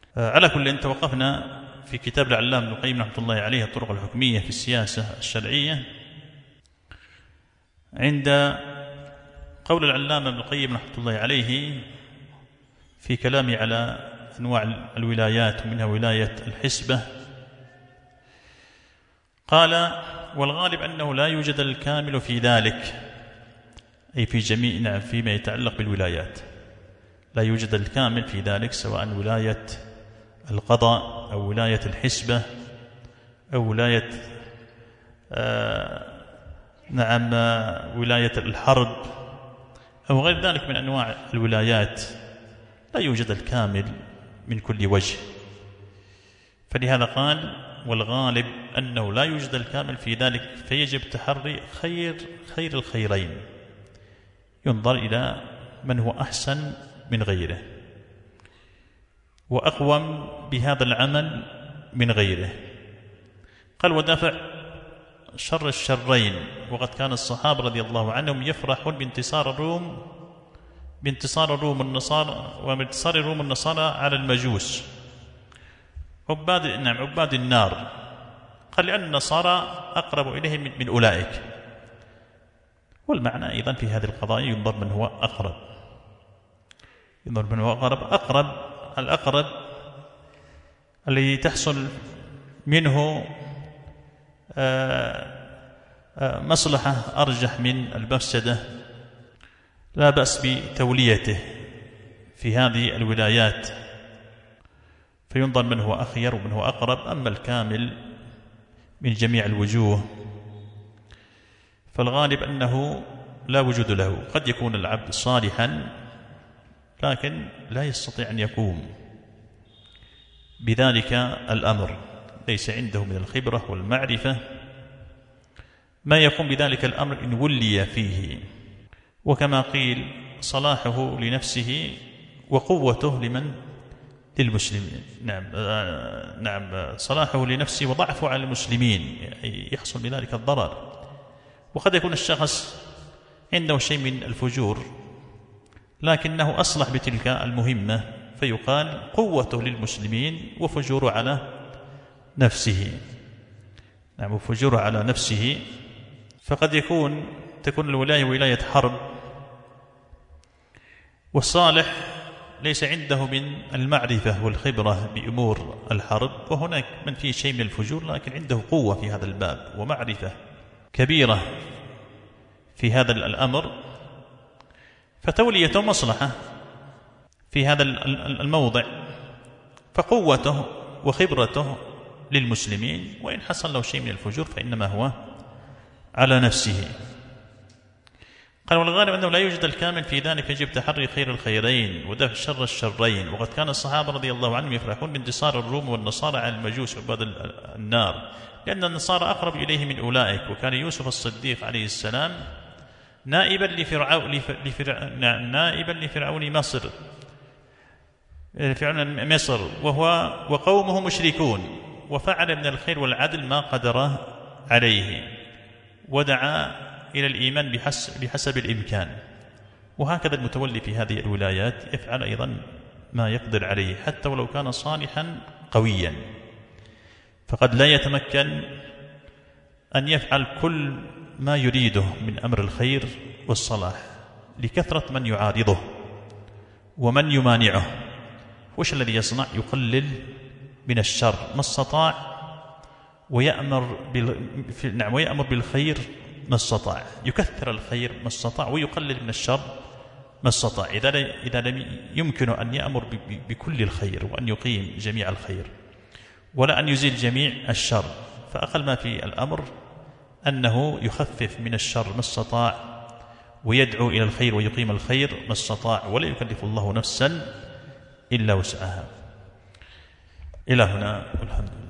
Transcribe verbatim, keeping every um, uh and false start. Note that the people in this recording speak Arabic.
على كل إن توقفنا في كتاب العلامة ابن القيم رحمة الله عليه الطرق الحكمية في السياسة الشرعية عند قول العلامة ابن القيم رحمة الله عليه في كلامه على أنواع الولايات ومنها ولاية الحسبة. قال: والغالب أنه لا يوجد الكامل في ذلك، أي في جميع نعم فيما يتعلق بالولايات لا يوجد الكامل في ذلك، سواء ولاية القضاء أو ولاية الحسبة أو ولاية آه نعم ولاية الحرب أو غير ذلك من أنواع الولايات، لا يوجد الكامل من كل وجه. فلهذا قال: والغالب أنه لا يوجد الكامل في ذلك، فيجب تحري خير خير الخيرين، ينظر إلى من هو أحسن من غيره وأقوم بهذا العمل من غيره. قال: ودافع شر الشرين. وقد كان الصحابة رضي الله عنهم يفرحون بانتصار الروم بانتصار الروم النصارى وبانتصار الروم النصارى على المجوس عباد نعم عباد النار. قال: لأن النصارى أقرب إليهم من أولئك. والمعنى أيضا في هذه القضايا ينظر من هو أقرب ينظر من هو أقرب أقرب الأقرب الذي تحصل منه مصلحة أرجح من المفسدة، لا بأس بتوليته في هذه الولايات، فينظر من هو أخير ومن هو أقرب. أما الكامل من جميع الوجوه فالغالب أنه لا وجود له. قد يكون العبد صالحا لكن لا يستطيع أن يقوم بذلك الأمر، ليس عنده من الخبرة والمعرفة ما يقوم بذلك الأمر إن ولي فيه. وكما قيل: صلاحه لنفسه وقوته لمن للمسلمين. نعم نعم صلاحه لنفسه وضعفه على المسلمين، يحصل بذلك الضرر. وقد يكون الشخص عنده شيء من الفجور لكنه أصلح بتلك المهمة، فيقال قوته للمسلمين وفجوره على نفسه. نعم وفجوره على نفسه. فقد يكون تكون الولاية ولاية حرب والصالح ليس عنده من المعرفة والخبرة بأمور الحرب، وهناك من فيه شيء من الفجور لكن عنده قوة في هذا الباب ومعرفة كبيرة في هذا الأمر، فتوليته مصلحة في هذا الموضع، فقوته وخبرته للمسلمين، وإن حصل له شيء من الفجور فإنما هو على نفسه. قال: والغالب أنه لا يوجد الكامل في ذلك، يجب تحري خير الخيرين ودفع شر الشرين. وقد كان الصحابة رضي الله عنهم يفرحون بانتصار الروم والنصارى على المجوس عباد النار، لأن النصارى أقرب إليه من أولئك. وكان يوسف الصديق عليه السلام نائبا لفرعون لفرع... نائبا لفرعون مصر فرعون مصر وهو وقومه مشركون، وفعل من الخير والعدل ما قدر عليه، ودعا إلى الإيمان بحسب, بحسب الإمكان. وهكذا المتولي في هذه الولايات يفعل أيضا ما يقدر عليه حتى ولو كان صالحا قويا، فقد لا يتمكن أن يفعل كل ما يريده من أمر الخير والصلاح لكثرة من يعارضه ومن يمانعه. وش الذي يصنع؟ يقلل من الشر ما استطاع ويأمر بال... نعم ويأمر بالخير ما استطاع، يكثر الخير ما استطاع ويقلل من الشر ما استطاع. إذا إذا لم يمكن أن يأمر ب... بكل الخير وأن يقيم جميع الخير ولا أن يزيل جميع الشر، فأقل ما في الأمر أنه يخفف من الشر ما استطاع ويدعو إلى الخير ويقيم الخير ما استطاع، ولا يكلف الله نفسا إلا وسعها. إلى هنا والحمد لله.